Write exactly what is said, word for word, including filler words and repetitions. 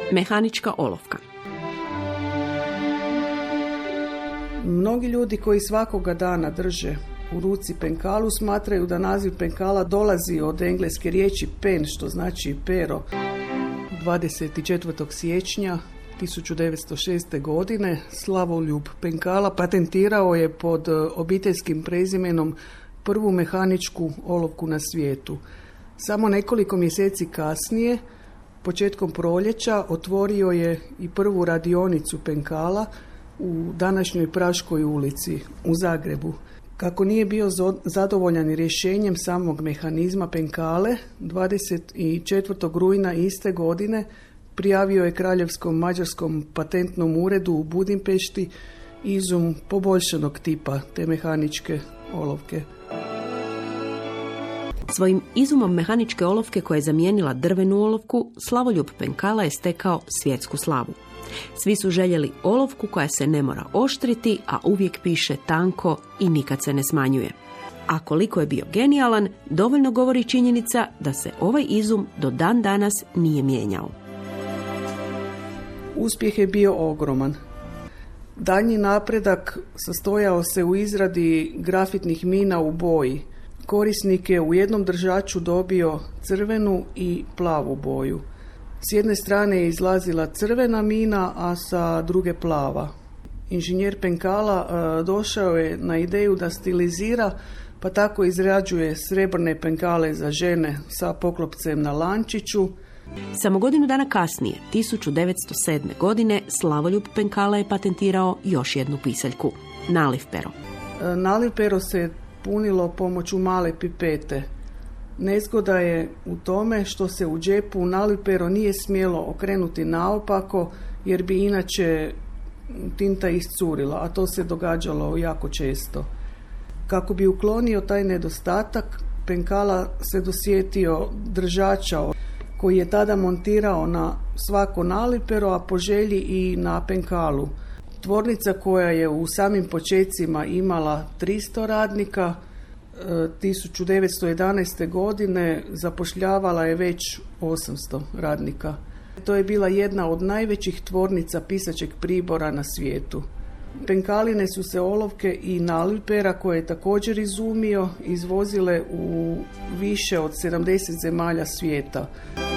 Mehanička olovka. Mnogi ljudi koji svakoga dana drže u ruci penkalu smatraju da naziv penkala dolazi od engleske riječi pen, što znači pero. dvadeset četvrtog siječnja tisuću devetsto šeste. godine Slavoljub Penkala patentirao je pod obiteljskim prezimenom prvu mehaničku olovku na svijetu. Samo nekoliko mjeseci kasnije, početkom proljeća, otvorio je i prvu radionicu penkala u današnjoj Praškoj ulici u Zagrebu. Kako nije bio zadovoljan rješenjem samog mehanizma penkale, dvadeset četvrtog rujna iste godine prijavio je Kraljevskom mađarskom patentnom uredu u Budimpešti izum poboljšanog tipa te mehaničke olovke. Svojim izumom mehaničke olovke koja je zamijenila drvenu olovku, Slavoljub Penkala je stekao svjetsku slavu. Svi su željeli olovku koja se ne mora oštriti, a uvijek piše tanko i nikad se ne smanjuje. A koliko je bio genijalan, dovoljno govori činjenica da se ovaj izum do dan danas nije mijenjao. Uspjeh je bio ogroman. Daljnji napredak sastojao se u izradi grafitnih mina u boji. Korisnik je u jednom držaču dobio crvenu i plavu boju. S jedne strane je izlazila crvena mina, a sa druge plava. Inženjer Penkala e, došao je na ideju da stilizira, pa tako izrađuje srebrne penkale za žene sa poklopcem na lančiću. Samo godinu dana kasnije, tisuću devetsto sedme. godine, Slavoljub Penkala je patentirao još jednu pisaljku, naliv pero. E, naliv pero se punilo pomoću male pipete. Nezgoda je u tome što se u džepu naliv pero nije smjelo okrenuti naopako, jer bi inače tinta iscurila, a to se događalo jako često. Kako bi uklonio taj nedostatak, Penkala se dosjetio držača koji je tada montirao na svako nalipero, a po želji i na penkalu. Tvornica koja je u samim počecima imala tristo radnika, tisuću devetsto jedanaeste. godine zapošljavala je već osamsto radnika. To je bila jedna od najvećih tvornica pisaćeg pribora na svijetu. Penkaline su se olovke i nalipera, koje je također izumio, izvozile u više od sedamdeset zemalja svijeta.